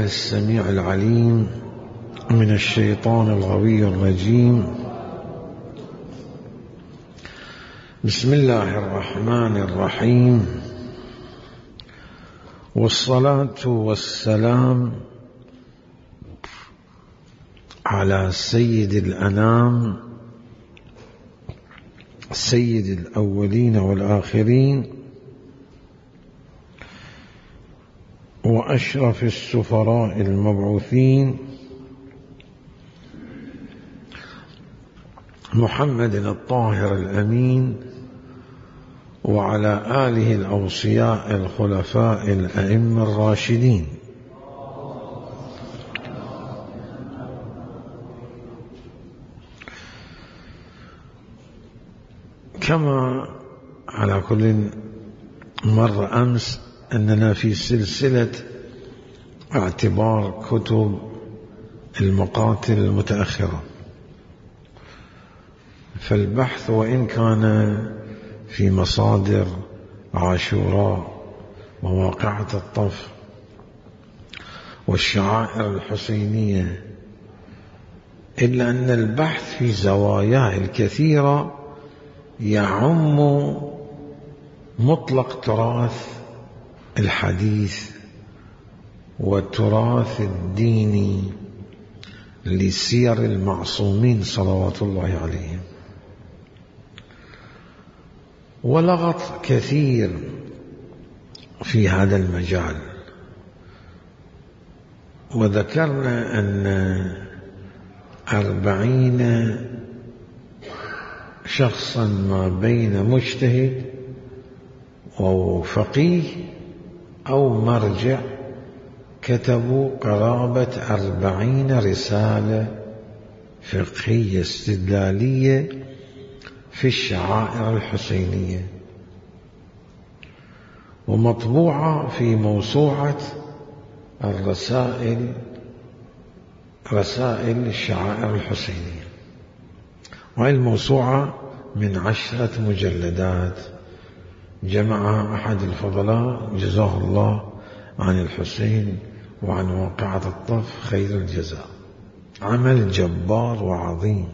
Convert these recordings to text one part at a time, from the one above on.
بالله السميع العليم من الشيطان الغوي الرجيم. بسم الله الرحمن الرحيم، والصلاة والسلام على سيد الأنام، سيد الأولين والآخرين، وأشرف السفراء المبعوثين، محمد الطاهر الأمين، وعلى آله الأوصياء الخلفاء الأئمة الراشدين. كما على كل مرة أمس أننا في سلسلة اعتبار كتب المقاتل المتأخرة، فالبحث وإن كان في مصادر عاشوراء وواقعة الطف والشعائر الحسينية، إلا أن البحث في زواياه الكثيرة يعم مطلق تراث الحديث والتراث الديني لسير المعصومين صلوات الله عليهم، ولغط كثير في هذا المجال. وذكرنا أن 40 شخصا ما بين مجتهد أو فقيه أو مرجع كتبوا قرابة 40 رسالة فقهية استدلالية في الشعائر الحسينية، ومطبوعة في موسوعة رسائل الشعائر الحسينية، وهي الموسوعة من 10 مجلدات، جمعها أحد الفضلاء جزاه الله عن الحسين وعن واقعة الطف خير الجزاء، عمل جبار وعظيم.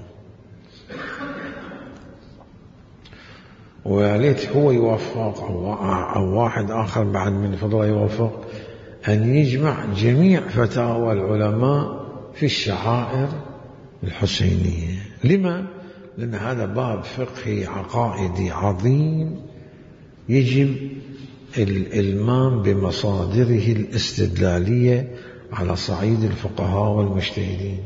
وليت هو يوفق أو واحد آخر بعد من الفضلاء يوفق أن يجمع جميع فتاوى العلماء في الشعائر الحسينية. لما؟ لأن هذا باب فقهي عقائدي عظيم، يجب الإلمام بمصادره الاستدلالية على صعيد الفقهاء والمجتهدين.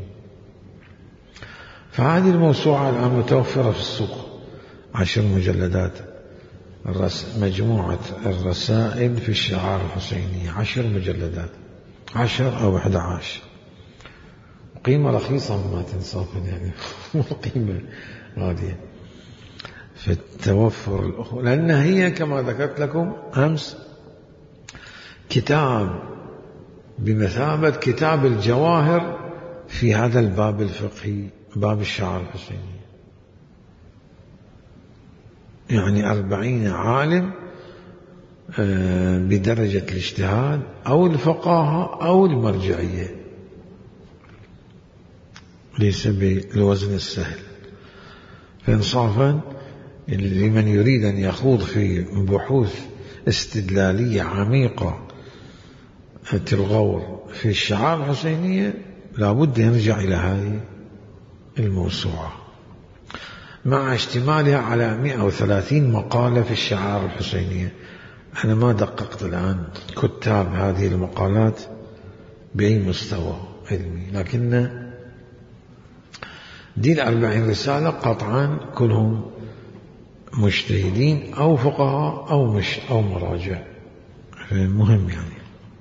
فهذه الموسوعة الآن متوفرة في السوق، 10 مجلدات، مجموعة الرسائل في الشعائر الحسينية، 10 مجلدات، 10 أو 11، قيمة رخيصة ما تنصافن، يعني مو قيمة غالية في التوفر الأخوة، لأن هي كما ذكرت لكم أمس كتاب بمثابة كتاب الجواهر في هذا الباب الفقهي، باب الشعائر الحسينية. يعني 40 عالم بدرجة الاجتهاد أو الفقاهة أو المرجعية، ليس بالوزن السهل. فإنصافا لمن يريد أن يخوض في بحوث استدلالية عميقة الغور في الشعائر الحسينية لابد يرجع إلى هذه الموسوعة، مع اشتمالها على 130 مقالة في الشعائر الحسينية. أنا ما دققت الآن كتاب هذه المقالات بأي مستوى علمي، لكن دي 40 رسالة قطعا كلهم مجتهدين أو فقهاء أو مراجع، مهم يعني.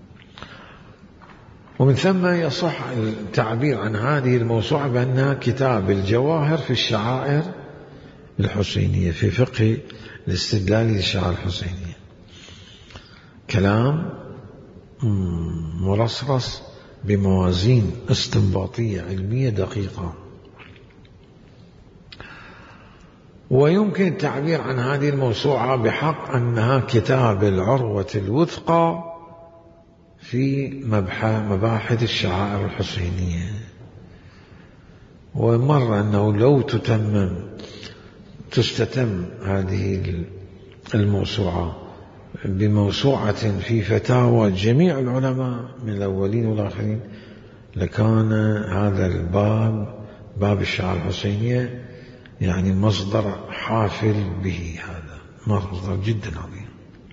ومن ثم يصح التعبير عن هذه الموسوعة بأنها كتاب الجواهر في الشعائر الحسينية، في فقه الاستدلال للشعائر الحسينية. كلام مرصرص بموازين استنباطية علمية دقيقة. ويمكن التعبير عن هذه الموسوعة بحق أنها كتاب العروة الوثقى في مباحث الشعائر الحسينية، ومر أنه لو تستتم هذه الموسوعة بموسوعة في فتاوى جميع العلماء من الأولين والآخرين، لكان هذا باب الشعائر الحسينية يعني مصدر حافل به، هذا مصدر جدا عظيم.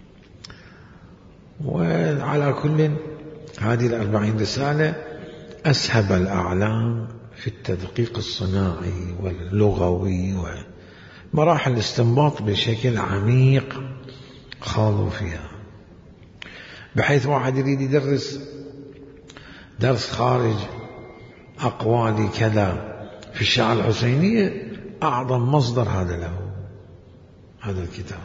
وعلى كل هذه 40 رسالة أسهب الأعلام في التدقيق الصناعي واللغوي ومراحل الاستنباط بشكل عميق خاضوا فيها، بحيث واحد يريد يدرس درس خارج أقوال كذا في الشعائر الحسينية، أعظم مصدر هذا له هذا الكتاب،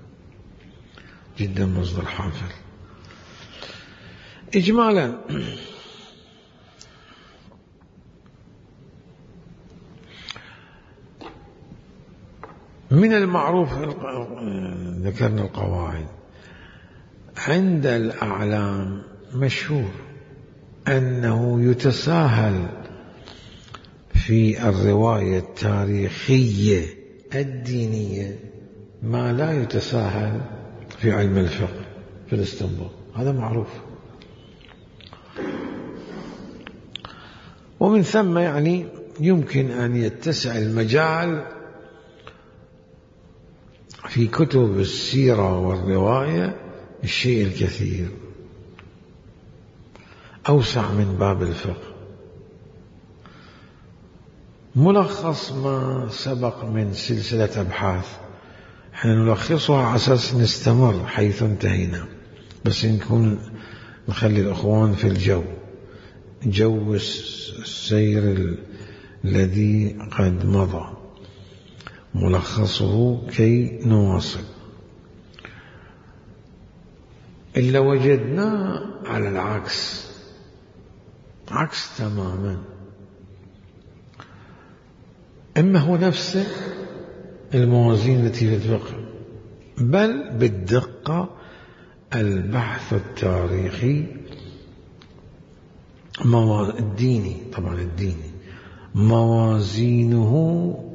جدا مصدر حافل. إجمالا من المعروف ذكرنا القواعد عند الأعلام، مشهور أنه يتساهل في الرواية التاريخية الدينية ما لا يتساهل في علم الفقه في الاستنباط، هذا معروف. ومن ثم يعني يمكن أن يتسع المجال في كتب السيرة والرواية الشيء الكثير، أوسع من باب الفقه. ملخص ما سبق من سلسلة أبحاث احنا نلخصها على أساس نستمر حيث انتهينا، بس نخلي الأخوان في جو السير الذي قد مضى، ملخصه كي نواصل. إلا وجدنا على العكس، عكس تماما، إما هو نفسه الموازين التي في الفقه، بل بالدقة البحث التاريخي الديني، طبعا الديني موازينه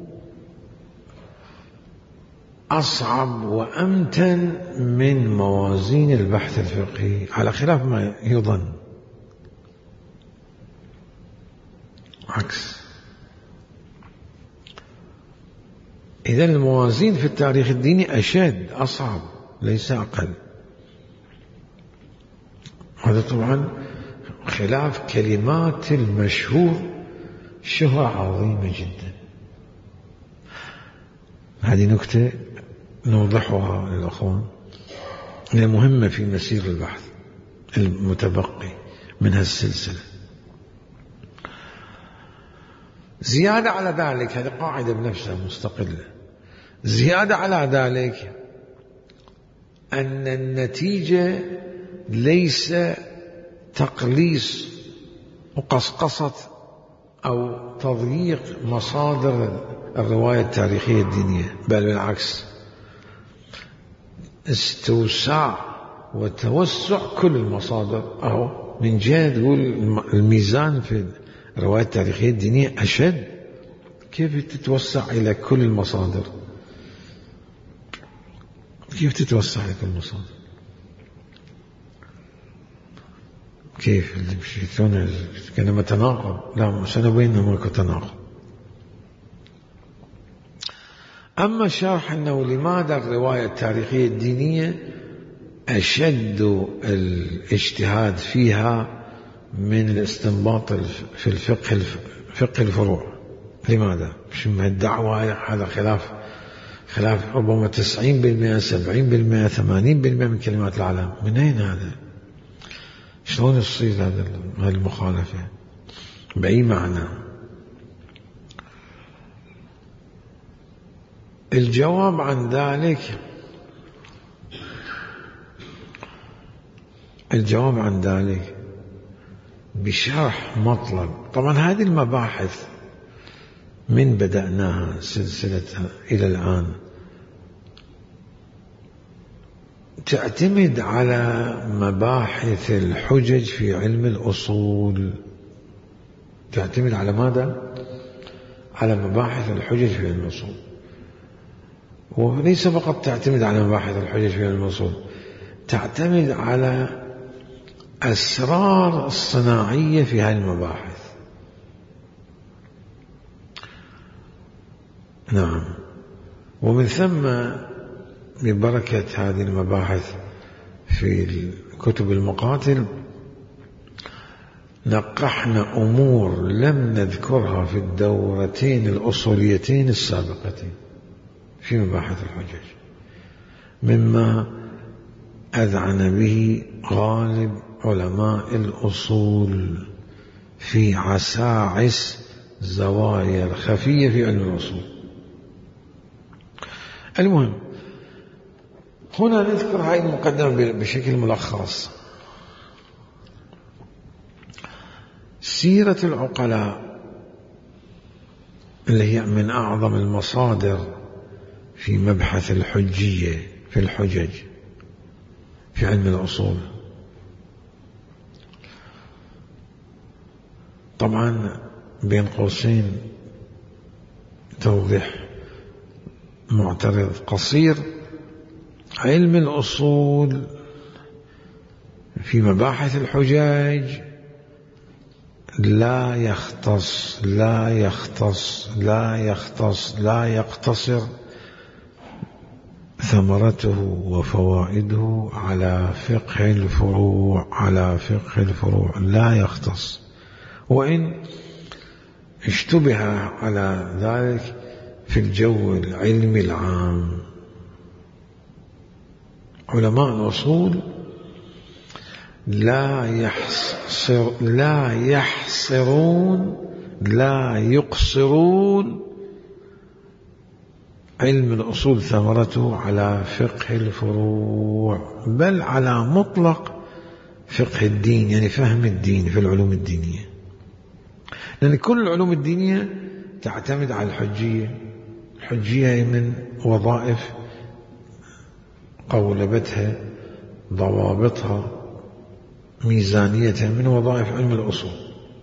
أصعب وأمتن من موازين البحث الفقهي، على خلاف ما يظن، عكس. إذن الموازين في التاريخ الديني أشد، أصعب، ليس أقل. هذا طبعا خلاف كلمات المشهور، شهرة عظيمة جدا. هذه نكتة نوضحها للأخوان، هي مهمة في مسير البحث المتبقي من هالسلسلة. زيادة على ذلك، هذه قاعدة بنفسها مستقلة، زيادة على ذلك أن النتيجة ليس تقليص وقصقصة أو تضييق مصادر الرواية التاريخية الدينية، بل بالعكس، استوساع وتوسع كل المصادر. أو من جهة تقول الميزان في الرواية التاريخية الدينية أشد، كيف تتوسع إلى كل المصادر؟ كيف تتوسع إلى كل المصادر؟ كيف؟ كان تناقض؟ لا، مش أنا بيننا ماكو تناقض. أما الشرح أنه لماذا الرواية التاريخية الدينية أشد الاجتهاد فيها من الاستنباط في الفقه الفروع، لماذا؟ مش من الدعوة، هذا خلاف ربما 90% 70% 80% من كلمات العالم. من أين هذا؟ شلون يصير هذه المخالفة؟ بأي معنى؟ الجواب عن ذلك بشرح مطلق. طبعا هذه المباحث من بدأناها سلسلتها إلى الآن تعتمد على مباحث الحجج في علم الأصول. تعتمد على ماذا؟ على مباحث الحجج في علم الأصول. وليس فقط تعتمد على مباحث الحجج في علم الأصول، تعتمد على أسرار الصناعية في هذه المباحث. نعم. ومن ثم ببركة هذه المباحث في كتب المقاتل نقحنا أمور لم نذكرها في الدورتين الأصوليتين السابقتين في مباحث الحجج، مما أذعن به غالب علماء الأصول في عساعس زوايا الخفية في علم الأصول. المهم، هنا نذكر هذه المقدمة بشكل ملخص. سيرة العقلاء اللي هي من أعظم المصادر في مبحث الحجية في الحجج في علم الأصول. طبعا بين قوسين توضيح معترض قصير: علم الأصول في مباحث الحجج لا يقتصر ثمرته وفوائده على فقه الفروع، لا يختص، وإن اشتبه على ذلك في الجو العلمي العام. علماء الأصول لا يقصرون علم الأصول ثمرته على فقه الفروع، بل على مطلق فقه الدين، يعني فهم الدين في العلوم الدينية، لأن كل العلوم الدينية تعتمد على الحجية. الحجية من وظائف قولبتها، ضوابطها، ميزانيتها، من وظائف علم الأصول.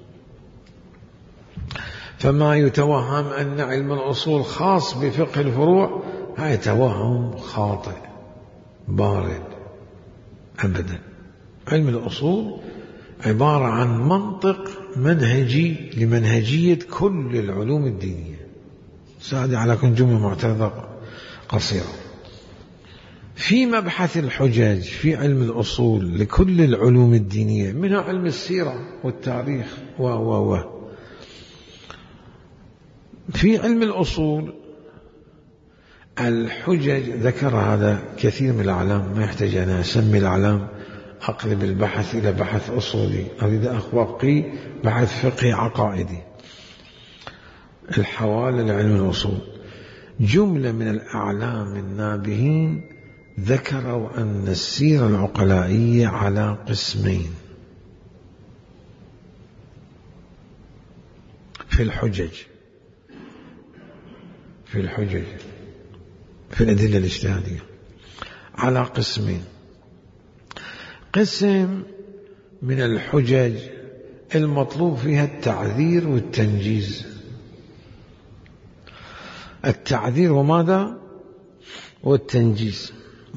فما يتوهم أن علم الأصول خاص بفقه الفروع هذا توهم خاطئ بارد أبدا. علم الأصول عبارة عن منطق منهجي لمنهجية كل العلوم الدينية. سأعد على كل جملة معترضة قصيرة. في مبحث الحجج في علم الأصول لكل العلوم الدينية، منها علم السيرة والتاريخ في علم الأصول الحجج ذكر هذا كثير من الأعلام، ما يحتاج أنا أسمي الأعلام، أقلب البحث إلى بحث أصولي، أريد أبقي بحث فقهي عقائدي. الحوالي لعلم الأصول جملة من الأعلام النابهين ذكروا أن السيرة العقلائية على قسمين في الحجج، في الأدلة الاجتهادية، على قسمين. قسم من الحجج المطلوب فيها التعذير والتنجيز. التعذير وماذا؟ والتنجيز.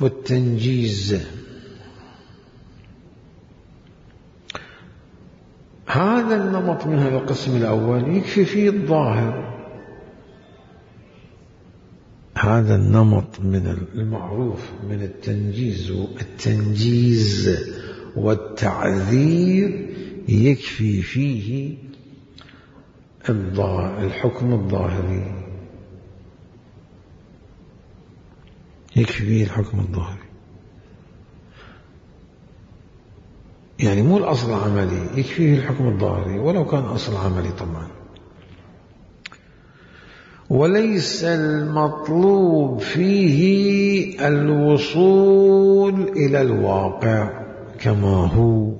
هذا النمط من هذا القسم الأول يكفي فيه الظاهر. هذا النمط من المعروف من التنجيز والتعذير يكفي فيه الحكم الظاهري، يكفي فيه الحكم الظاهري، يعني مو الأصل العملي، يكفي فيه الحكم الظاهري ولو كان أصل عملي طبعا. وليس المطلوب فيه الوصول إلى الواقع كما هو.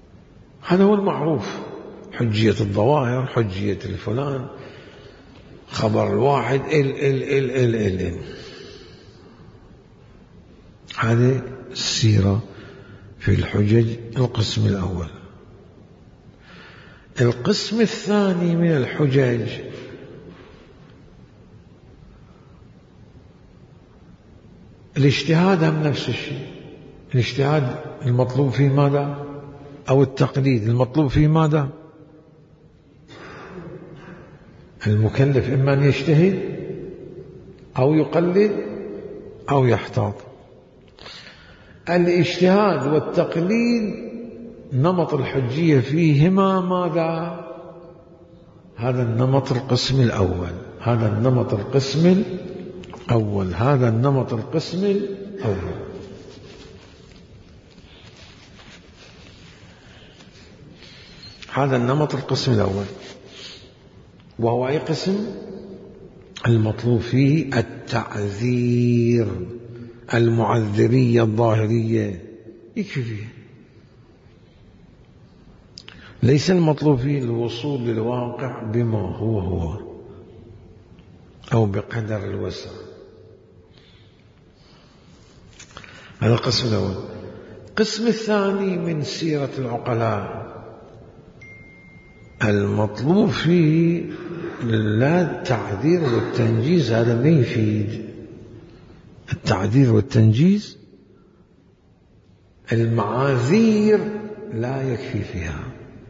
هذا هو المعروف، حجية الظواهر، حجية الفلان، خبر الواحد ال. هذه السيرة في الحجج القسم الأول. القسم الثاني من الحجج الاجتهاد هم نفس الشيء. الاجتهاد المطلوب فيه ماذا؟ أو التقليد المطلوب فيه ماذا؟ المكلف إما أن يجتهد أو يقلد أو يحتاط. الاجتهاد والتقليد نمط الحجية فيهما ماذا؟ هذا النمط القسم الأول. هذا النمط القسم الأول. هذا النمط القسم الأول. هذا النمط القسم الأول، وهو أي قسم؟ المطلوب فيه التعذير، المعذرية الظاهرية، يكفي فيه. ليس المطلوب فيه الوصول للواقع بما هو أو بقدر الوسع. هذا القسم الأول. القسم الثاني من سيرة العقلاء المطلوب فيه لا التعذير والتنجيز. هذا ما يفيد. التعذير والتنجيز المعاذير لا يكفي فيها.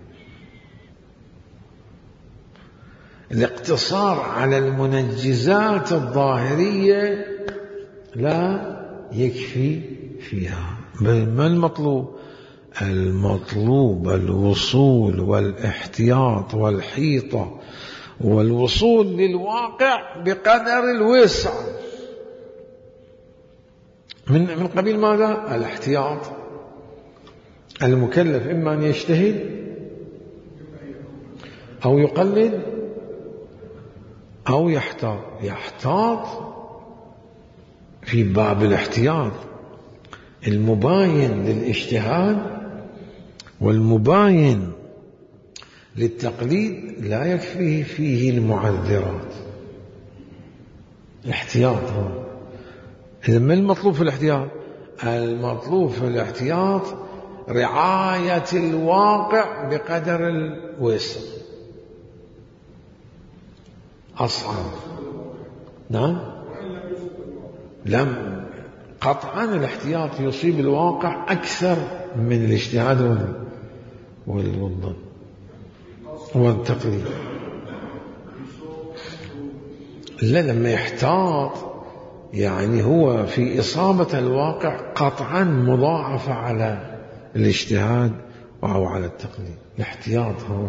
الاقتصار على المنجزات الظاهرية لا يكفي فيها. بل ما المطلوب؟ المطلوب الوصول والاحتياط والحيطة والوصول للواقع بقدر الوسع. من قبيل ماذا؟ الاحتياط. المكلف إما أن يجتهد أو يقلد أو يحتاط. يحتاط في باب الاحتياط المباين للاجتهاد والمباين للتقليد لا يكفيه فيه المعذرات. الاحتياط هو. إذا ما المطلوب في الاحتياط؟ المطلوب في الاحتياط رعاية الواقع بقدر الوسع. أصعب. نعم. لم قطعا الاحتياط يصيب الواقع أكثر من الاجتهاد والظن والتقليد. لا، لما يحتاط يعني هو في إصابة الواقع قطعا مضاعفة على الاجتهاد أو على التقليد. الاحتياط هو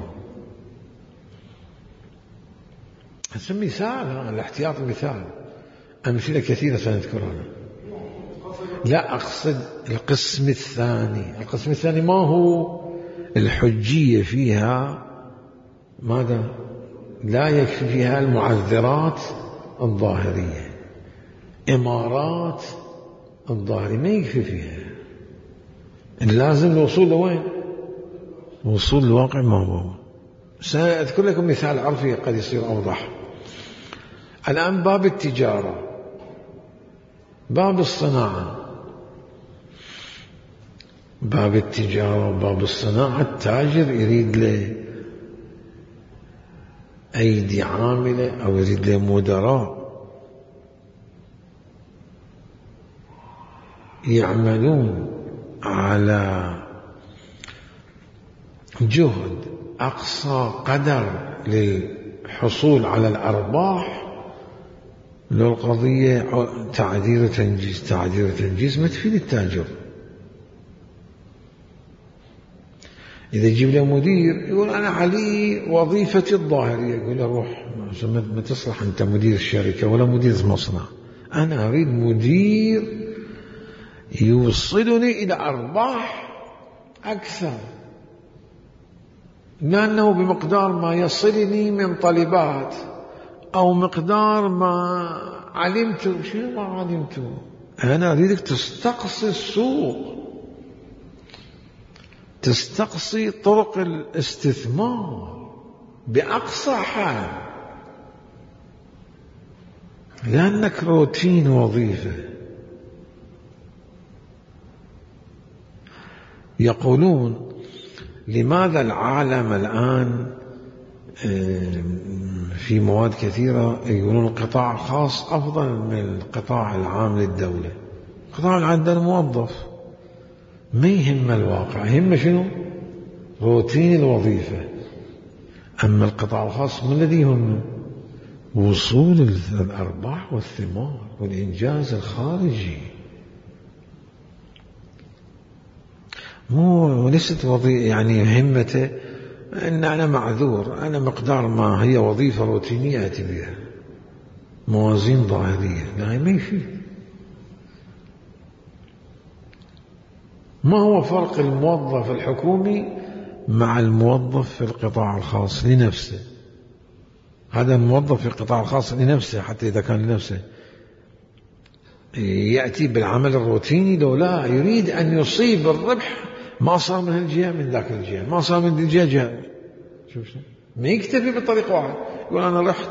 هذا مثال. الاحتياط مثال. أمثلة كثيرة سنذكرها. لا، أقصد القسم الثاني. القسم الثاني ما هو؟ الحجية فيها ماذا؟ لا يكفي فيها المعذرات الظاهرية. إمارات الظاهرية ما يكفي فيها. لازم الوصول لوين؟ وصول الواقع ما هو. سأذكر لكم مثال عرفي قد يصير أوضح. الآن باب التجارة، باب الصناعة. باب التجارة وباب الصناعة التاجر يريد له أيدي عاملة أو يريد له مدراء يعملون على جهد أقصى قدر للحصول على الأرباح. لو القضية تعذير وتنجيز، تعذير وتنجيز ما تفيد التاجر. إذا يجيب له مدير يقول أنا علي وظيفتي الظاهرية، يقول له روح ما تصلح أنت مدير الشركة ولا مدير المصنع. أنا أريد مدير يوصلني إلى أرباح أكثر، لأنه بمقدار ما يصلني من طلبات أو مقدار ما علمت. شنو ما علمت؟ أنا أريدك تستقصي السوق، تستقصي طرق الاستثمار بأقصى حال. لأنك روتين وظيفة. يقولون لماذا العالم الآن في مواد كثيرة يقولون القطاع الخاص أفضل من القطاع العام للدولة. القطاع العام ده الموظف ما يهم الواقع، يهم شنو؟ روتين الوظيفة. أما القطاع الخاص ما الذي يهم؟ وصول الأرباح والثمار والإنجاز الخارجي. مو ليست وظيفة يعني همته أن أنا معذور، أنا مقدار ما هي وظيفة روتينية أتي بها، موازين ظاهرية، لا ما يفيد. ما هو فرق الموظف الحكومي مع الموظف في القطاع الخاص لنفسه؟ هذا الموظف في القطاع الخاص لنفسه، حتى إذا كان لنفسه يأتي بالعمل الروتيني، لو لا يريد أن يصيب الربح ما صار من هالجهة من ذاك الجهة، ما صار من الجهة جهة. شوف ما يكتفي بطريقة واحد يقول أنا رحت.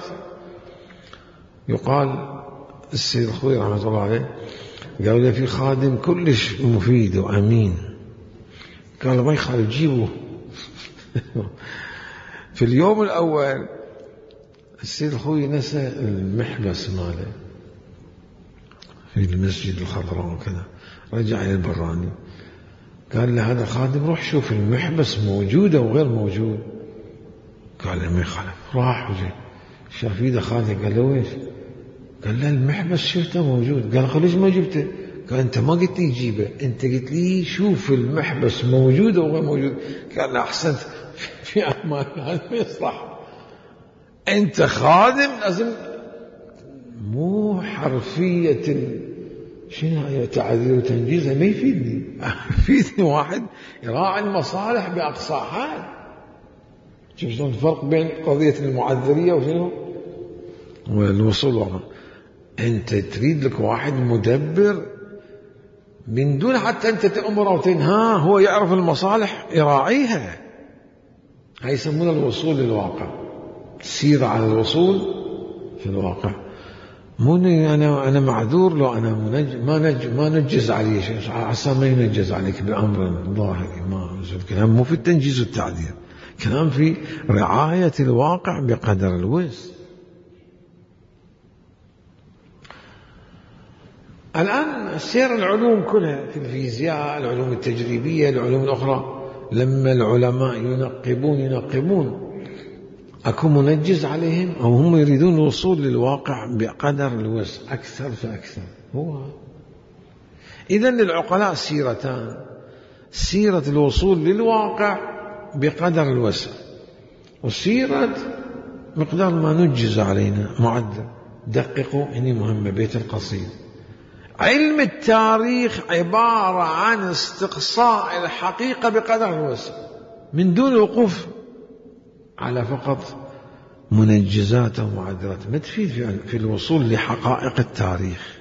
يقال السيد الخوي رحمة الله عليه قال لي في خادم كلش مفيد وأمين، قال ما يخالف جيبه. في اليوم الأول السيد الخوي نسى المحبس ماله في المسجد الخضراء وكذا، رجع إلى البراني قال له هذا خادم روح شوف المحبس موجودة وغير موجود. قال له ما يخالف، راح وجه شاف ايده خادم قال له ويش؟ قال له المحبس شفته موجود. قال ليش ما جبته؟ قال انت ما قلت لي جيبه، انت قلت لي شوف المحبس موجود وغير موجود. قال له احسنت في امان، هذا ما يصلح. انت خادم لازم مو حرفية شنو هي تعذير وتنجيز، ما يفيدني. يفيدني واحد يراعي المصالح بأقصى حال. شوف شلون الفرق بين قضية المعذرية وشنو والوصول وراء. أنت تريد لك واحد مدبر من دون حتى أنت تأمر أو تنهاه، هو يعرف المصالح يراعيها. هاي يسمونه الوصول للواقع، سير على الوصول في الواقع. مو أنا معذور لو أنا ما نجز علي شيء، عسى ما ينجز عليك بأمر ظاهري. ما الكلام مو في التنجيز والتعذير، كلام في رعاية الواقع بقدر الوسع. الآن سير العلوم كلها في الفيزياء، العلوم التجريبية، العلوم الأخرى، لما العلماء ينقبون أكو منجز عليهم أو هم يريدون الوصول للواقع بقدر الوسع أكثر فأكثر. هو إذن للعقلاء سيرتان: سيرة الوصول للواقع بقدر الوسع، وسيرة مقدار ما نجز علينا معدل. دققوا، هني مهمة، بيت القصيد. علم التاريخ عبارة عن استقصاء الحقيقة بقدر الوسع من دون الوقوف على فقط منجزات ومعدلات، ما تفيد في الوصول لحقائق التاريخ.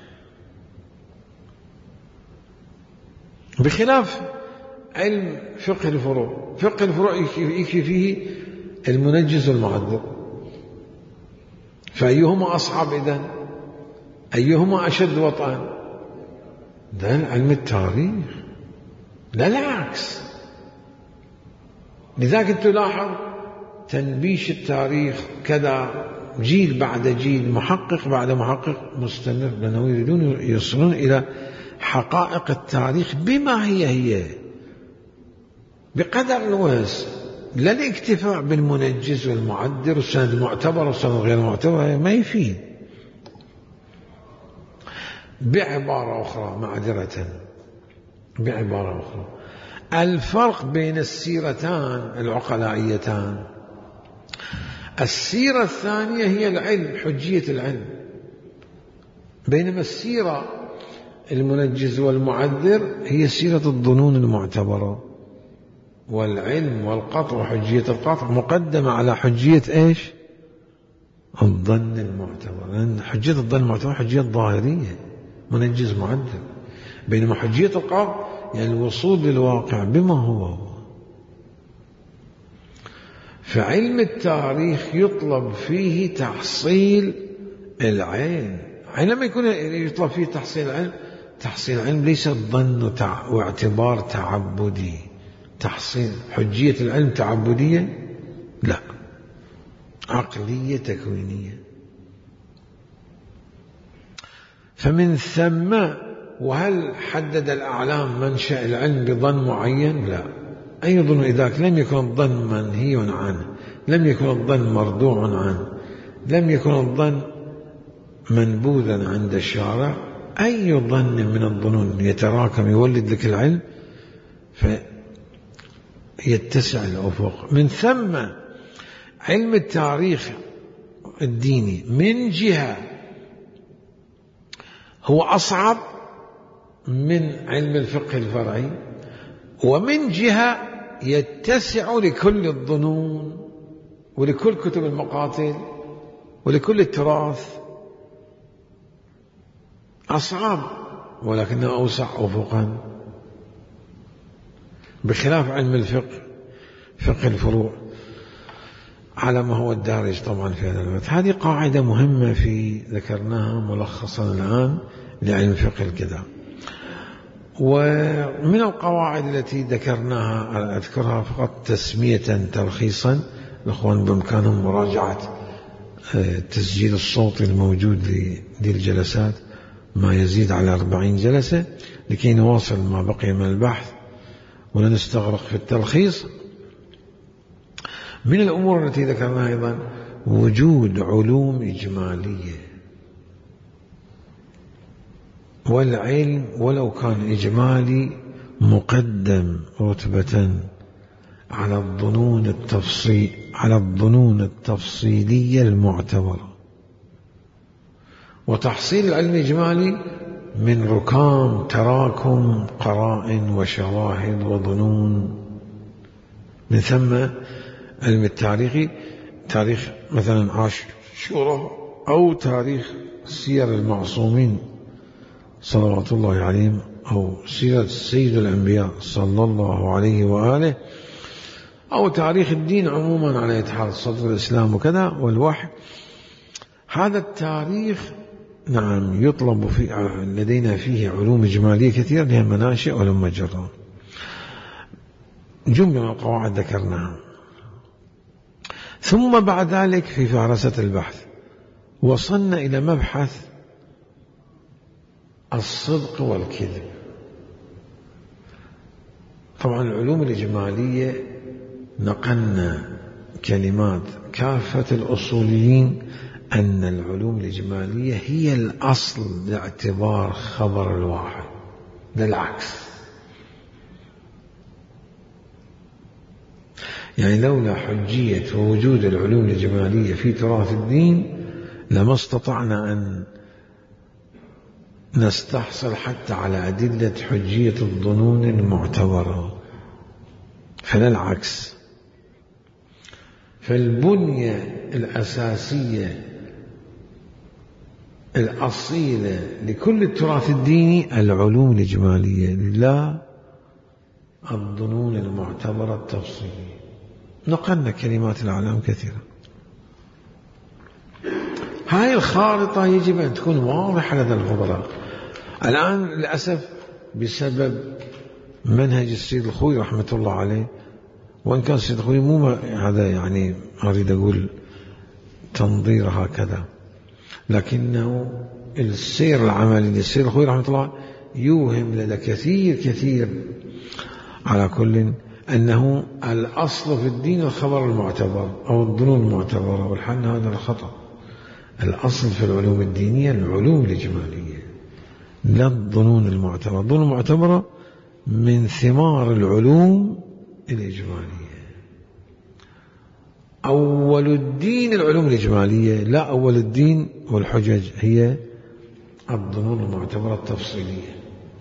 بخلاف علم فقه الفروع. فقه الفروع يكفي فيه المنجز والمعدل، فأيهما أصعب إذن؟ أيهما أشد وطئا؟ ده علم التاريخ، لا العكس. لذلك تلاحظ تنبيش التاريخ كذا، جيل بعد جيل، محقق بعد محقق مستمر، لأنه يريدون يصلون إلى حقائق التاريخ بما هي بقدر الوسع، لا الاكتفاء بالمنجز والمعدل والسند المعتبر والسند غير معتبر، ما يفيد. بعبارة أخرى، معذرة، بعبارة أخرى، الفرق بين السيرتان العقلائيتان: السيرة الثانية هي العلم، حجية العلم، بينما السيرة المنجز والمعذر هي سيرة الظنون المعتبرة. والعلم والقطع وحجية القطع مقدمة على حجية إيش؟ الظن المعتبر، لأن حجية الظن المعتبر حجية ظاهرية، منجز معدل. بينما حجية القطع يعني الوصول للواقع بما هو. فعلم التاريخ يطلب فيه تحصيل العين حينما يكون يطلب فيه تحصيل العلم، تحصيل العلم ليس الظن واعتبار تعبدي. تحصيل حجية العلم تعبدية؟ لا، عقلية تكوينية. فمن ثم، وهل حدد الأعلام منشأ العلم بظن معين؟ لا. أي ظن؟ إذا لم يكن الظن منهي عنه، لم يكن الظن مردوع عنه، لم يكن الظن منبوذا عند الشارع، أي ظن من الظنون يتراكم يولد لك العلم فيتسع الأفق. من ثم علم التاريخ الديني من جهة هو أصعب من علم الفقه الفرعي، ومن جهة يتسع لكل الظنون ولكل كتب المقاتل ولكل التراث. أصعب ولكنه أوسع أفقا، بخلاف علم الفقه، فقه الفروع، على ما هو الدارج طبعا في هذا الوقت. هذه قاعدة مهمة ذكرناها ملخصا الآن لعلم فقه الكذا. ومن القواعد التي ذكرناها أذكرها فقط تسمية تلخيصا، الأخوان بإمكانهم مراجعة التسجيل الصوتي الموجود لدي الجلسات، ما يزيد على 40 جلسة، لكي نواصل ما بقي من البحث ولا نستغرق في التلخيص. من الأمور التي ذكرناها أيضا وجود علوم إجمالية، والعلم ولو كان إجمالي مقدم رتبة على الظنون التفصيلية المعتبرة. وتحصيل العلم الإجمالي من ركام تراكم قرائن وشواهد وظنون. من ثم علم التاريخ، تاريخ مثلا عاشوراء أو تاريخ سير المعصومين صلوات الله عليهم، أو سيرة سيد الأنبياء صلى الله عليه وآله، أو تاريخ الدين عموما على إتحاد صدر الإسلام وكذا والوحي. هذا التاريخ نعم يطلب لدينا فيه علوم إجمالية كثيرة لها مناشئ ولهم مجرى. جملة من القواعد ذكرناها. ثم بعد ذلك في فهرسة البحث وصلنا إلى مبحث الصدق والكذب. طبعا العلوم الإجمالية نقلنا كلمات كافة الأصوليين أن العلوم الإجمالية هي الأصل لاعتبار خبر الواحد، بالعكس. يعني لولا حجية ووجود العلوم الإجمالية في تراث الدين لما استطعنا أن نستحصل حتى على أدلة حجية الظنون المعتبرة، فلا العكس. فالبنية الأساسية الأصيلة لكل التراث الديني العلوم الإجمالية، لا الظنون المعتبرة التفصيلية. نقلنا كلمات الأعلام كثيرة. هاي الخارطة يجب أن تكون واضحة لدى الخبراء. الآن للأسف بسبب منهج السيد الخوي رحمة الله عليه، وإن كان السيد الخوي مو هذا يعني أريد أقول تنظير هكذا، لكنه السير العملي للسيد الخوي رحمة الله يوهم لدى كثير على كل أنه الأصل في الدين الخبر المعتبر أو الظنون المعتبرة، والحل هذا الخطأ. الأصل في العلوم الدينية العلوم الإجمالية لا الظنون المعتبرة. الظنون المعتبرة من ثمار العلوم الإجمالية. أول الدين العلوم الإجمالية، لا أول الدين والحجج هي الظنون المعتبرة التفصيلية.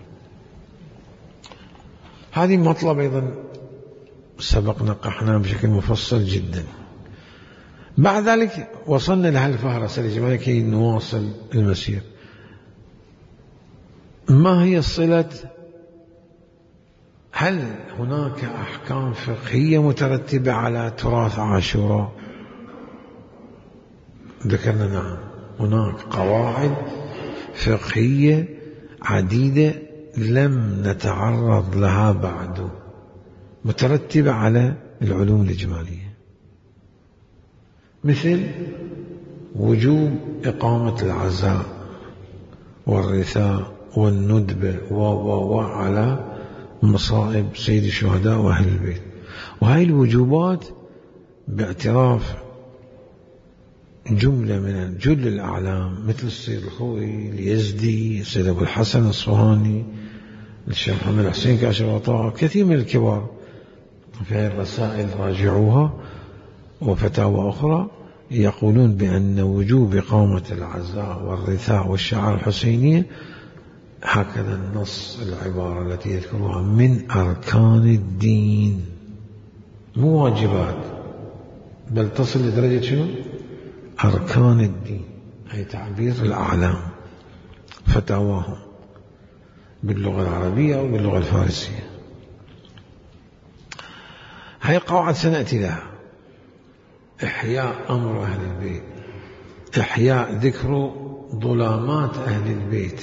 هذه مطلب أيضا سبق نقحناه بشكل مفصل جدا. بعد ذلك وصلنا لها الفهرسة الإجمالية كي نواصل المسير. ما هي الصلة؟ هل هناك أحكام فقهية مترتبة على تراث عاشوراء؟ ذكرنا نعم، هناك قواعد فقهية عديدة لم نتعرض لها بعد، مترتبة على العلوم الإجمالية، مثل وجوب إقامة العزاء والرثاء والندبة على مصائب سيد الشهداء وأهل البيت. وهذه الوجوبات باعتراف جملة من جل الأعلام مثل السيد الخوئي، اليزدي، السيد أبو الحسن الصهاني، الشيخ محمد حسين كاشف الغطاء، كثير من الكبار في هذه الرسائل راجعوها، وفتاوى أخرى يقولون بأن وجوب إقامة العزاء والرثاء والشعائر الحسينية هكذا النص العبارة التي يذكرها من أركان الدين، مو واجبات، بل تصل لدرجة شنو؟ أركان الدين، أي تعبير الأعلام فتاواهم باللغة العربية أو باللغة الفارسية. هاي قواعد سنأتي لها. إحياء أمر أهل البيت، إحياء ذكر ظلامات أهل البيت،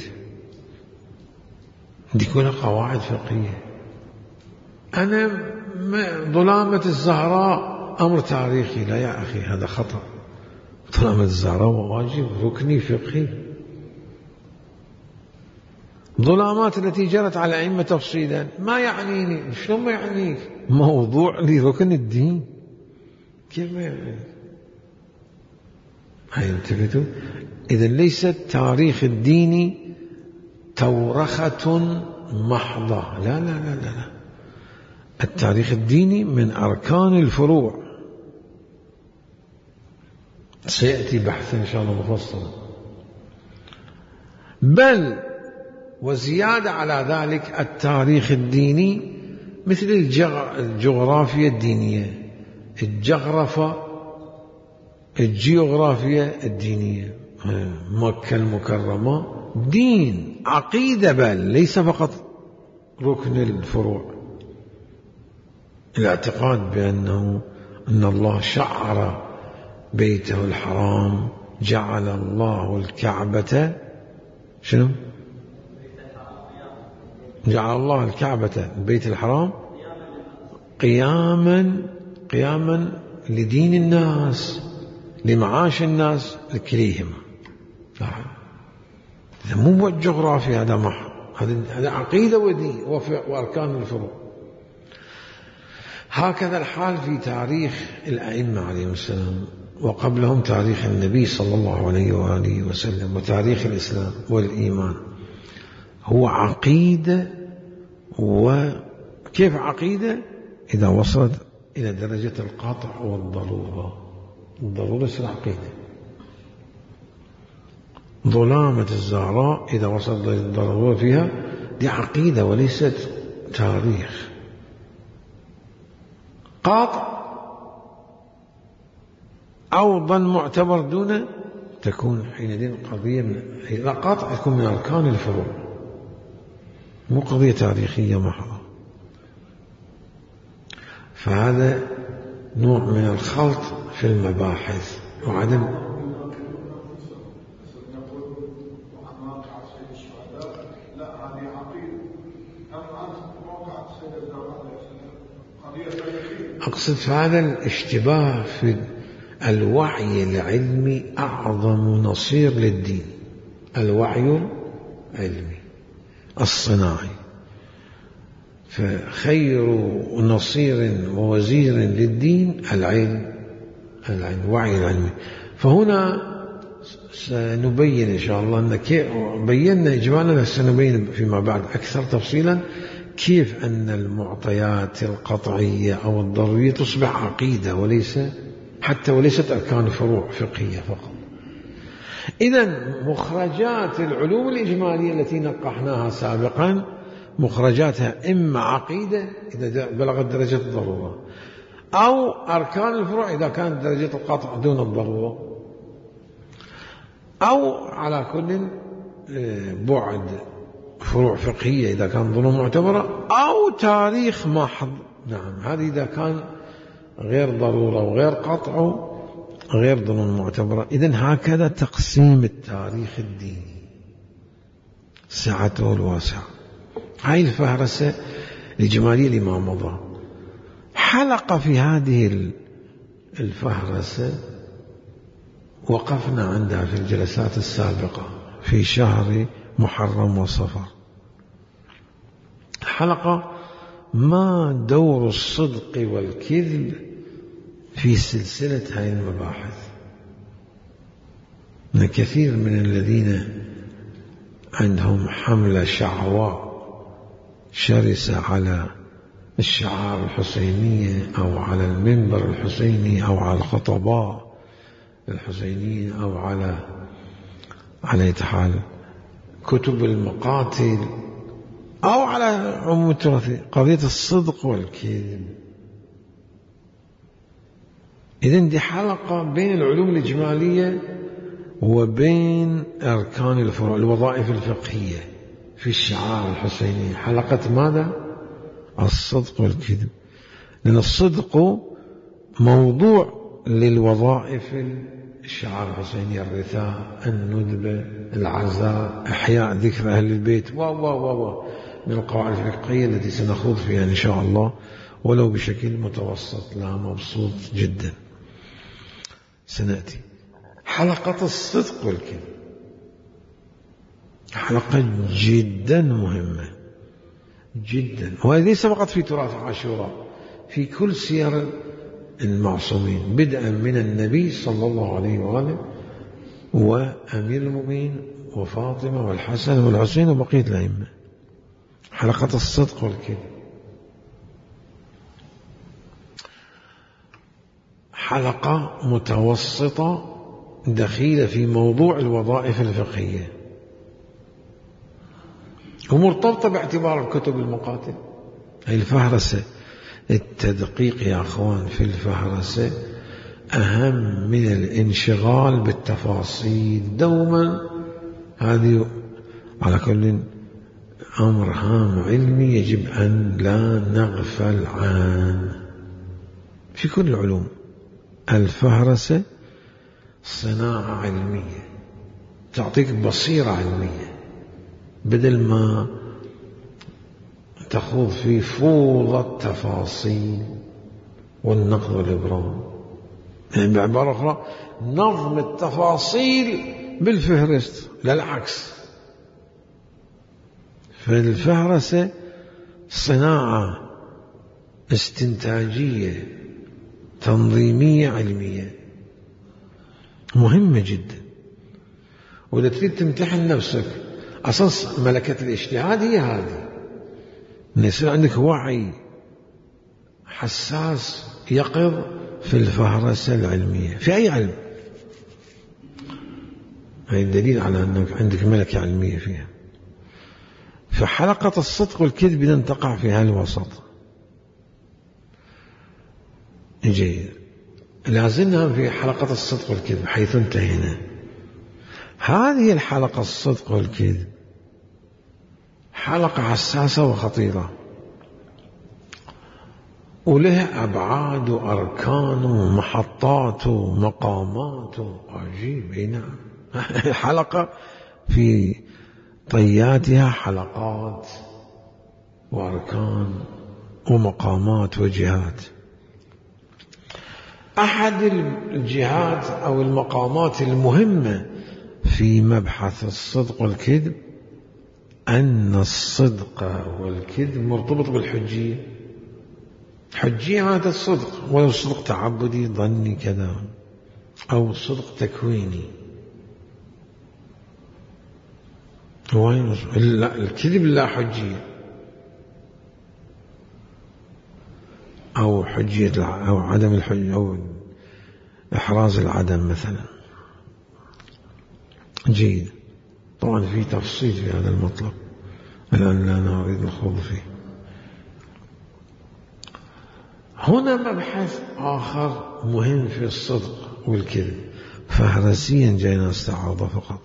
دي كلها قواعد فقهية. أنا ظلامة الزهراء أمر تاريخي، لا يا أخي هذا خطأ. ظلامة الزهراء واجب ركني فقهي. ظلامات التي جرت على أئمة تفصيلا ما يعنيني. شلون ما يعنيك؟ موضوع لركن الدين، كيف ما يعنيك؟ هاي انتبهتوا؟ إذن ليست تاريخ الدين تورخة محضة، لا لا لا لا، التاريخ الديني من أركان الفروع، سيأتي بحثا إن شاء الله مفصلا. بل وزيادة على ذلك التاريخ الديني مثل الجغرافيا الدينية، الجيوغرافيا الدينية. مكة المكرمة دين عقيدة، بل ليس فقط ركن الفروع. الاعتقاد بأن الله شعر بيته الحرام، جعل الله الكعبة شنو؟ جعل الله الكعبة البيت الحرام قياما لدين الناس، لمعاش الناس لكليهم. هذا مو جغرافيا، هذا عقيدة ودين وأركان الفروع. هكذا الحال في تاريخ الأئمة عليهم السلام، وقبلهم تاريخ النبي صلى الله عليه وآله وسلم، وتاريخ الإسلام والإيمان هو عقيدة. وكيف عقيدة؟ إذا وصلت إلى درجة القطع والضرورة. الضرورة تصير عقيدة. ظلامة الزهراء إذا وصلت إلى الضرورة فيها دي عقيدة وليست تاريخ. قاطع أو ظن معتبر دون تكون حينئذ قضية لا، قاطع تكون من أركان الفروع، مو قضية تاريخية محضة. فهذا نوع من الخلط في المباحث وعدم. أقصد في هذا الاشتباه في الوعي العلمي أعظم نصير للدين. الوعي العلمي الصناعي، فخير نصير ووزير للدين العلم، الوعي العلمي. فهنا سنبين إن شاء الله أن بينا إجمالا، سنبين فيما بعد أكثر تفصيلا كيف أن المعطيات القطعية أو الضرورية تصبح عقيدة وليست أركان فروع فقهية فقط. إذن مخرجات العلوم الإجمالية التي نقحناها سابقا مخرجاتها إما عقيدة إذا بلغت درجة الضرورة، أو أركان الفروع إذا كانت درجة القطع دون الضرورة، أو على كل بعد فروع فقهية إذا كان ظنون معتبرة، أو تاريخ محض. نعم، هذه إذا كان غير ضرورة وغير قطع غير ظنون معتبرة. إذن هكذا تقسيم التاريخ الديني. سعته الواسعة. هاي الفهرسة الإجمالية لما مضى. حلقة في هذه الفهرسة وقفنا عندها في الجلسات السابقة في شهر محرم وصفر. حلقة ما دور الصدق والكذب في سلسلة هذه المباحث. إن كثير من الذين عندهم حملة شعواء شرسة على الشعار الحسينية أو على المنبر الحسيني أو على الخطباء الحسينية أو على حال كتب المقاتل أو على عموم التراث، قضية الصدق والكذب. إذن دي حلقة بين العلوم الإجمالية وبين أركان الفروع، الوظائف الفقهية في الشعار الحسيني. حلقة ماذا؟ الصدق والكذب. لأن الصدق موضوع للوظائف الشعار الحسيني: الرثاء، الندبة، العزاء، إحياء ذكر أهل البيت من القواعد الفقهية التي سنخوض فيها إن شاء الله ولو بشكل متوسط لا مبسوط جدا. سنأتي حلقة الصدق والكذب، حلقة جدا مهمة جدا، وهذه ليس فقط في تراث عاشوراء، في كل سير المعصومين بدءا من النبي صلى الله عليه وآله وأمير المؤمنين وفاطمة والحسن والحسين وبقية الأئمة. حلقة الصدق والكذب حلقة متوسطة دخيلة في موضوع الوظائف الفقهية ومرتبطة باعتبار الكتب المقاتل. هي الفهرسة، التدقيق يا أخوان في الفهرسة أهم من الانشغال بالتفاصيل دوما. هذه على كل أمر هام علمي يجب أن لا نغفل عنه في كل العلوم. الفهرسة صناعة علمية تعطيك بصيرة علمية بدل ما تخوض في فوضى التفاصيل والنقد والإبرام. يعني بعبارة أخرى نظم التفاصيل بالفهرست، لا العكس. فالفهرسة صناعة استنتاجية تنظيمية علمية مهمة جدا. وإذا تريد تمتحن نفسك أساس ملكة الاجتهاد هي هذه، أن يصير عندك وعي حساس يقظ في الفهرسة العلمية في أي علم. هذا دليل على أنك عندك ملكة علمية فيها. فحلقة الصدق والكذب إذن تقع في هالوسط. جيد، لازلنا في حلقة الصدق والكذب حيث انتهينا. هذه الحلقة الصدق والكذب حلقة حساسة وخطيرة ولها أبعاد وأركان ومحطات ومقامات عجيب. نعم، حلقة في طياتها حلقات وأركان ومقامات وجهات. أحد الجهات أو المقامات المهمة في مبحث الصدق والكذب أن الصدق والكذب مرتبط بالحجية. حجية هذا الصدق، ولو صدق تعبدي ظني كذا أو صدق تكويني. الكذب لا حجية أو حجية أو عدم الحجية أو إحراز العدم مثلا. جيد، طبعا في تفصيل في هذا المطلب الآن لا نريد الخوض فيه. هنا مبحث آخر مهم في الصدق والكذب، فهرسيا جينا نستعرضه فقط.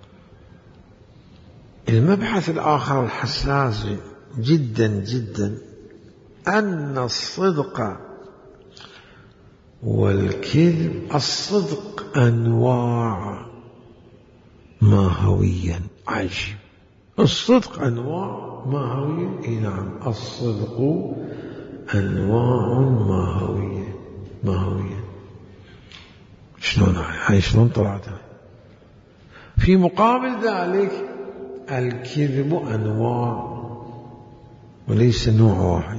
المبحث الآخر الحساس جدا جدا أن الصدق والكذب، الصدق أنواع ماهويا عجيب. الصدق أنواع ماهوية. إيه نعم، الصدق أنواع ماهوية. شلون هاي شلون طلعت؟ في مقابل ذلك الكذب أنواع وليس نوع واحد.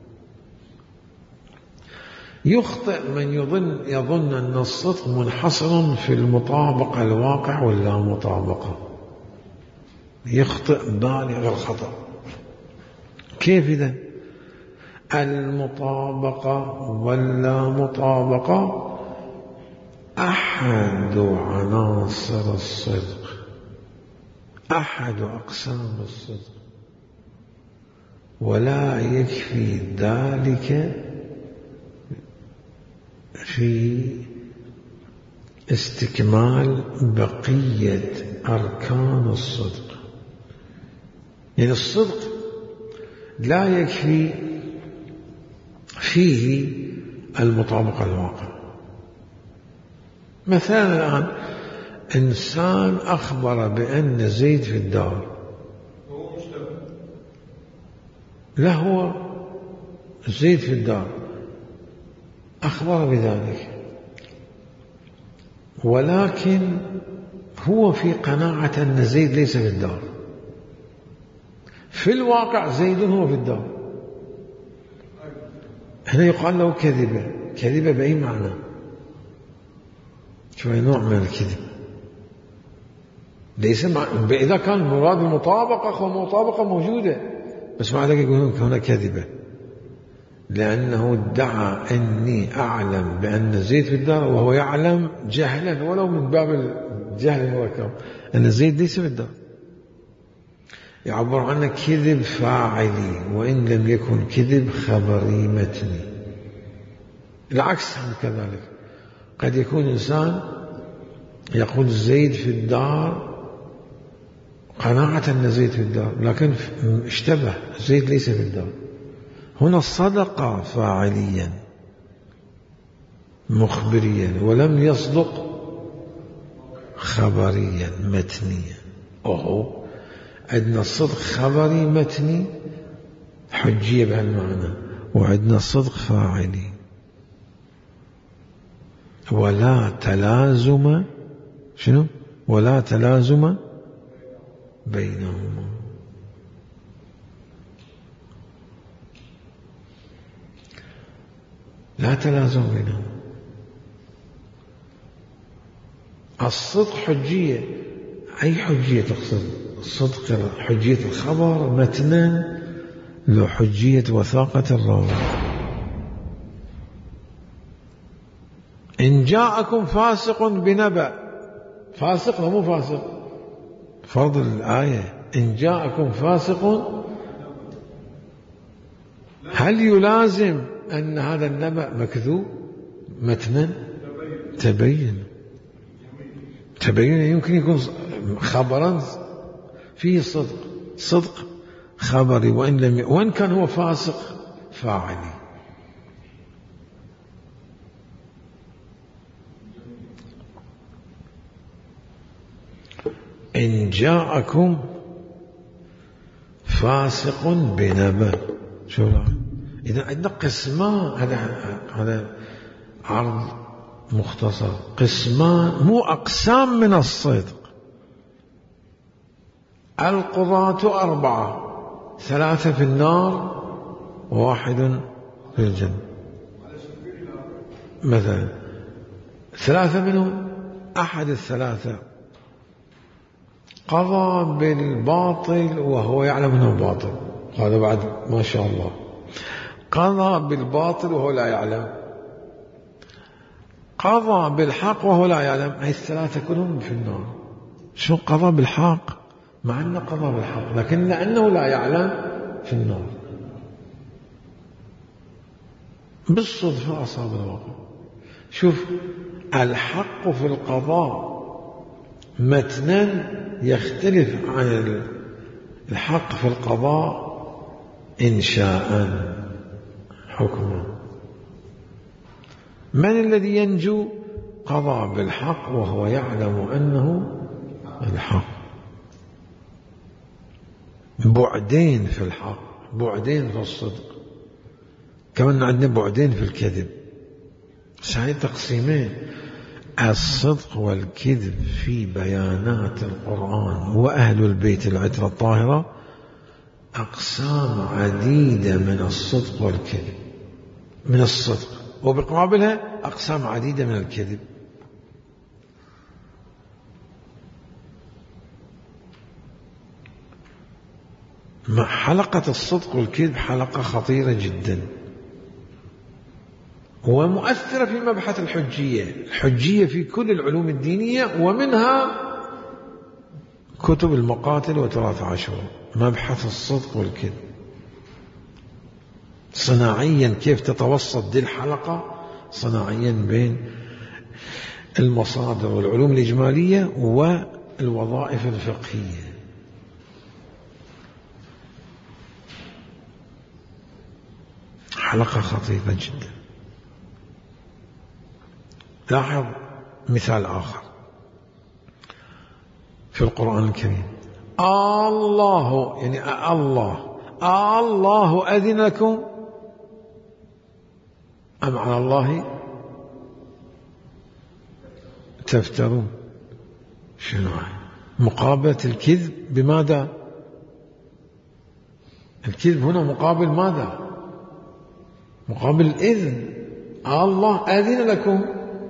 يخطئ من يظن أن الصدق منحصر في المطابقة الواقع واللا مطابقة. يخطئ بالغ الخطأ. كيف إذن؟ المطابقة واللا مطابقة أحد عناصر الصدق، أحد أقسام الصدق، ولا يكفي ذلك في استكمال بقية أركان الصدق. يعني الصدق لا يكفي فيه المطابقة الواقع. مثلا الآن إنسان أخبر بأن زيد في الدار، لا هو زيد في الدار أخبر بذلك، ولكن هو في قناعة أن زيد ليس في الدار. في الواقع زيد هو في الدار. هنا يقال له كذبة بأي معنى؟ شوية نوع من الكذب. ليس إذا كان مراد المطابقة فالمطابقة موجودة، بس مع ذلك يقولون هنا كذبة، لأنه ادعى أني أعلم بأن زيد في الدار وهو يعلم جهلا ولو من باب الجهل المركب أن زيد ليس في الدار. يعبر عنه كذب فاعلي وإن لم يكن كذب خبري متني. العكس هم كذلك. قد يكون إنسان يقول زيد في الدار قناعة أن زيد في الدار، لكن اشتبه، زيد ليس في الدار. هنا صدق فاعليا مخبريا ولم يصدق خبريا متنيا. عندنا الصدق خبري متني حجية بهالمعنى، وعندنا الصدق فاعلي. ولا تلازم شنو؟ ولا تلازم بينهما. لا تلازم بينهما. الصدق حجية. أي حجية تقصد؟ الصدق حجية الخبر متنا لو حجية وثاقة الراوي. إن جاءكم فاسق بنبأ، فاسق ولا مو فاسق؟ فرض الآية إن جاءكم فاسق، هل يلازم أن هذا النبأ مكذوب متنا؟ تبين يمكن يكون خبرا فيه صدق خبري وإن كان هو فاسق فاعلي. إن جاءكم فاسق بنبأ. شو إذا عندنا قسمان، هذا عرض مختصر، قسمان مو أقسام من الصدق. القضاة 4، 3 في النار و1 في الجنة مثلا. 3 منهم أحد الثلاثة قضى بالباطل وهو يعلم أنه باطل، هذا بعد ما شاء الله. قضى بالباطل وهو لا يعلم، قضى بالحق وهو لا يعلم. هاي الثلاثة كلهم في النار. شو قضى بالحق؟ مع أنه قضى بالحق لكن لأنه لا يعلم في النار. بالصدفة أصاب الواقع. شوف، الحق في القضاء متنا يختلف عن الحق في القضاء إنشاء حكما. من الذي ينجو؟ قضى بالحق وهو يعلم أنه الحق. بعدين في الحق، بعدين في الصدق، كمان عندنا بعدين في الكذب. هاي تقسيمين: الصدق والكذب في بيانات القرآن وأهل البيت العترة الطاهرة أقسام عديدة من الصدق والكذب، من الصدق، وبقابلها أقسام عديدة من الكذب. حلقة الصدق والكذب حلقة خطيرة جدا ومؤثرة في مبحث الحجية. الحجية في كل العلوم الدينية ومنها كتب المقاتل وتراث عاشوراء، مبحث الصدق والكذب. صناعيا كيف تتوسط دي الحلقة صناعيا بين المصادر والعلوم الإجمالية والوظائف الفقهية. حلقة خطيرة جدا. لاحظ مثال آخر في القرآن الكريم: الله، يعني الله أذن لكم أم على الله تفترون. شنو مقابلة الكذب بماذا؟ الكذب هنا مقابل ماذا؟ مقابل الإذن. الله أذن لكم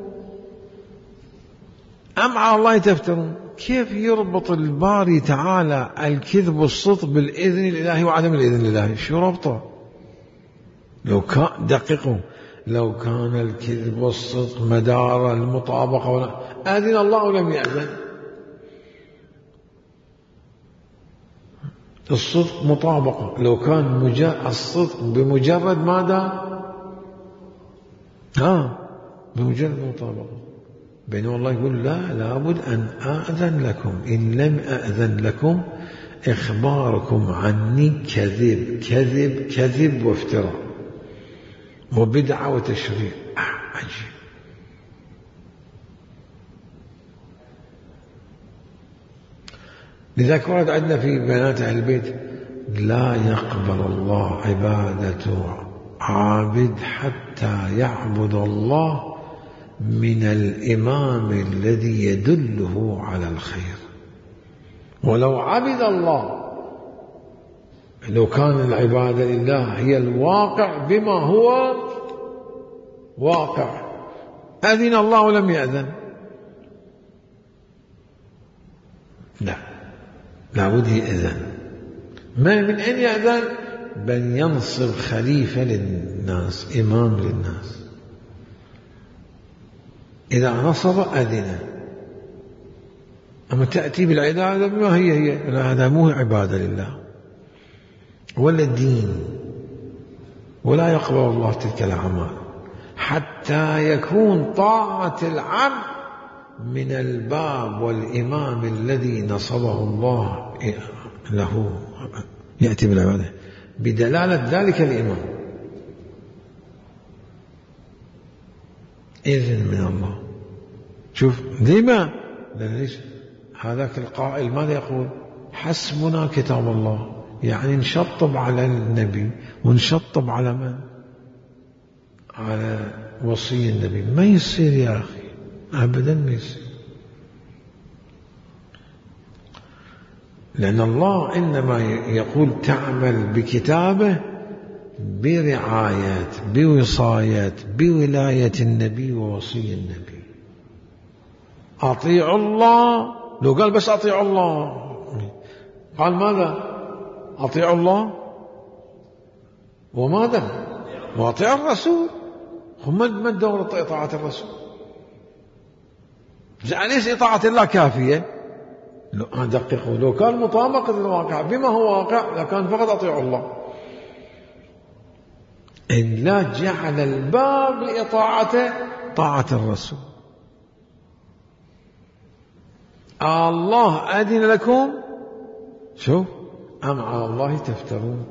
أم على الله تفترون. كيف يربط الباري تعالى الكذب والصدق بالإذن الإلهي وعدم الإذن الإلهي؟ شو ربطه؟ لو كان دققوا، لو كان الكذب والصدق مدار المطابقة ولا أذن الله ولم يأذن. الصدق مطابقة. لو كان الصدق بمجرد ماذا؟ بمجرد مطابقة. بينما الله يقول لا، لابد أن أأذن لكم، إن لم أأذن لكم إخباركم عني كذب كذب كذب وافتراء وبدعة وتشريع. عجيب. لذلك ورد عندنا في بيانات أهل البيت: لا يقبل الله عبادة عابد حتى يعبد الله من الإمام الذي يدله على الخير. ولو عبد الله، لو كان العبادة لله هي الواقع بما هو واقع، أذن الله ولم يأذن. لا، لابد يأذن. ما من أين يأذن؟ بل ينصب خليفة للناس، إمام للناس. إذا نصب أذن. أما تأتي بالعبادة بما هي هذا مو عبادة لله ولا الدين، ولا يقبل الله تلك الأعمال حتى يكون طاعة العبد من الباب والإمام الذي نصبه الله له، يأتي بالعبادة بدلالة ذلك الإمام، إذن من الله. شوف لما؟ ليش هذاك القائل ماذا يقول؟ حسبنا كتاب الله، يعني نشطب على النبي ونشطب على من؟ على وصي النبي. ما يصير يا أخي، أبدا ما يصير. لأن الله إنما يقول تعمل بكتابه برعايات، بوصايات، بولاية النبي ووصي النبي. أطيعوا الله. لو قال بس أطيعوا الله، قال ماذا؟ أطيعوا الله وماذا؟ وأطيعوا الرسول. ما الدور إطاعة الرسول؟ أليس إطاعة الله كافية؟ دققوا، لو كان مطابقة الواقع بما هو واقع لكان فقط أطيعوا الله. إلا جعل الباب لإطاعته طاعة الرسول. الله أذن لكم، شوف، أم على الله تفترون.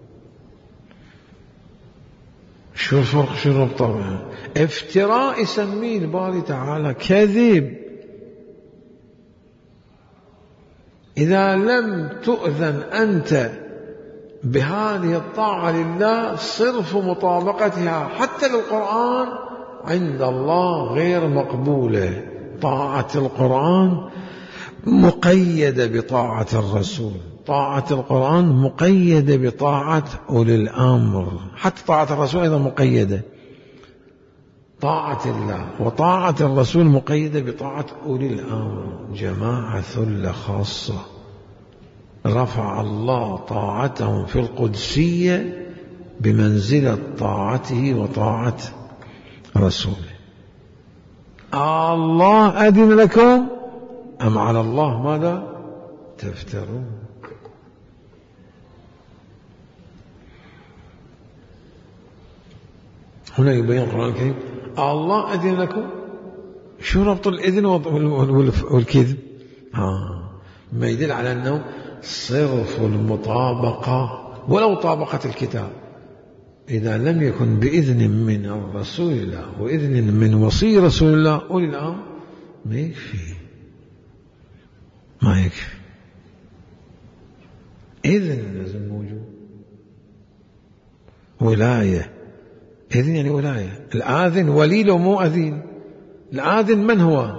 شو الفرق؟ شو الربط؟ افتراء يسميه الباري تعالى كذب، إذا لم تؤذن أنت بهذه الطاعة لله صرف مطابقتها حتى للقرآن عند الله غير مقبولة. طاعة القرآن مقيدة بطاعة الرسول، طاعة القرآن مقيدة بطاعة أولي الأمر، حتى طاعة الرسول أيضا مقيدة. طاعة الله وطاعة الرسول مقيدة بطاعة أولي الأمر. جماعة ثلة خاصة رفع الله طاعتهم في القدسية بمنزلة طاعته وطاعة رسوله. الله أذن لكم أم على الله ماذا تفترون؟ هنا يبين القرآن الكريم الله أذن لكم. شو ربط الإذن والكذب؟ ما يدل على أنه صرف المطابقة ولو طابقت الكتاب، إذا لم يكن بإذن من الرسول الله وإذن من وصي رسول الله أولي الأمر ما يكفي، ما يكفي. إذن لازم موجود. ولاية، إذن يعني ولاية. الآذن ولي لو مو أذين. الآذن من هو؟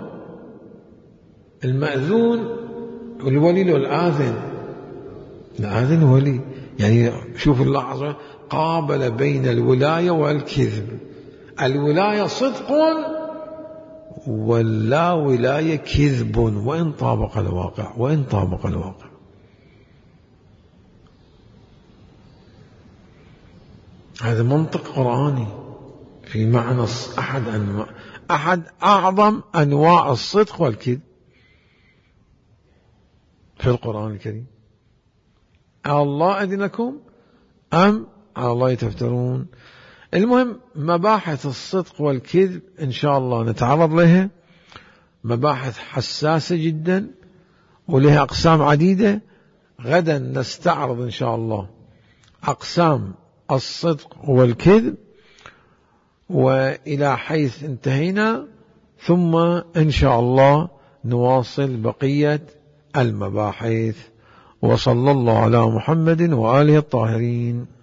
المأذون والولي له الآذن. الآذن ولي، يعني شوف الله عز وجل قابل بين الولاية والكذب. الولاية صدق واللا ولاية كذب وإن طابق الواقع، وإن طابق الواقع. هذا منطق قرآني في معنى أحد أعظم أنواع الصدق والكذب في القرآن الكريم. الله أذن لكم أم على الله تفترون. المهم مباحث الصدق والكذب إن شاء الله نتعرض لها، مباحث حساسة جدا ولها أقسام عديدة. غدا نستعرض إن شاء الله أقسام الصدق والكذب وإلى حيث انتهينا، ثم إن شاء الله نواصل بقية المباحث. وصلى الله على محمد وآله الطاهرين.